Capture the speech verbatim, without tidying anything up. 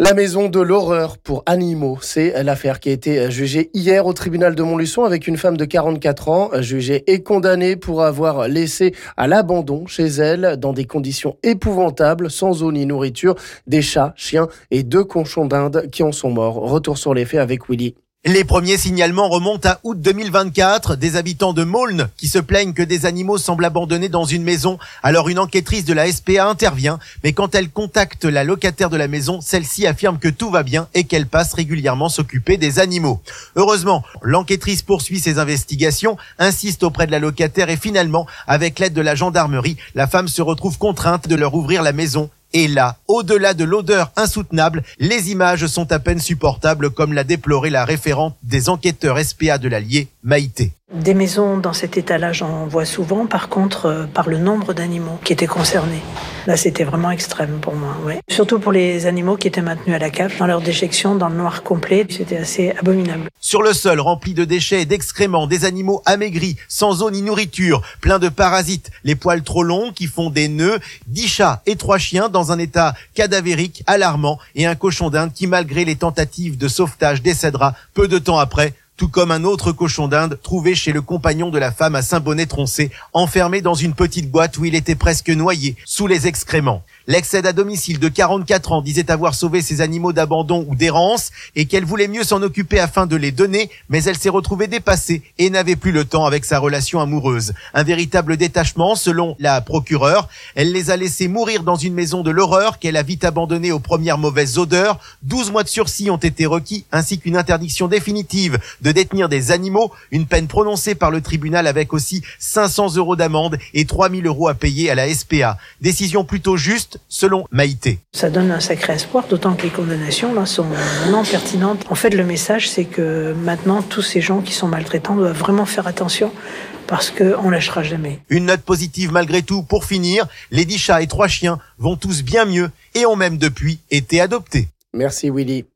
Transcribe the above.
La maison de l'horreur pour animaux, c'est l'affaire qui a été jugée hier au tribunal de Montluçon avec une femme de quarante-quatre ans, jugée et condamnée pour avoir laissé à l'abandon chez elle, dans des conditions épouvantables, sans eau ni nourriture, des chats, chiens et deux cochons d'Inde qui en sont morts. Retour sur les faits avec Willy. Les premiers signalements remontent à août deux mille vingt-quatre, des habitants de Maulne qui se plaignent que des animaux semblent abandonnés dans une maison. Alors une enquêtrice de la S P A intervient, mais quand elle contacte la locataire de la maison, celle-ci affirme que tout va bien et qu'elle passe régulièrement s'occuper des animaux. Heureusement, l'enquêtrice poursuit ses investigations, insiste auprès de la locataire et finalement, avec l'aide de la gendarmerie, la femme se retrouve contrainte de leur ouvrir la maison. Et là, au-delà de l'odeur insoutenable, les images sont à peine supportables, comme l'a déploré la référente des enquêteurs S P A de l'Allier, Maïté. Des maisons dans cet état-là, j'en vois souvent. Par contre, euh, par le nombre d'animaux qui étaient concernés. Là, c'était vraiment extrême pour moi, ouais. Surtout pour les animaux qui étaient maintenus à la cage, dans leur déjection, dans le noir complet. C'était assez abominable. Sur le sol, rempli de déchets et d'excréments, des animaux amaigris, sans eau ni nourriture, plein de parasites, les poils trop longs qui font des nœuds, dix chats et trois chiens dans un état cadavérique, alarmant, et un cochon d'Inde qui, malgré les tentatives de sauvetage, décédera peu de temps après, tout comme un autre cochon d'Inde trouvé chez le compagnon de la femme à Saint-Bonnet-Troncé, enfermé dans une petite boîte où il était presque noyé sous les excréments. L'ex-aide à domicile de quarante-quatre ans disait avoir sauvé ses animaux d'abandon ou d'errance et qu'elle voulait mieux s'en occuper afin de les donner, mais elle s'est retrouvée dépassée et n'avait plus le temps avec sa relation amoureuse. Un véritable détachement selon la procureure. Elle les a laissés mourir dans une maison de l'horreur qu'elle a vite abandonnée aux premières mauvaises odeurs. douze mois de sursis ont été requis ainsi qu'une interdiction définitive de détenir des animaux, une peine prononcée par le tribunal avec aussi cinq cents euros d'amende et trois mille euros à payer à la S P A. Décision plutôt juste selon Maïté. Ça donne un sacré espoir, d'autant que les condamnations là sont vraiment pertinentes. En fait, le message, c'est que maintenant, tous ces gens qui sont maltraitants doivent vraiment faire attention parce qu'on lâchera jamais. Une note positive malgré tout pour finir. Les dix chats et trois chiens vont tous bien mieux et ont même depuis été adoptés. Merci Willy.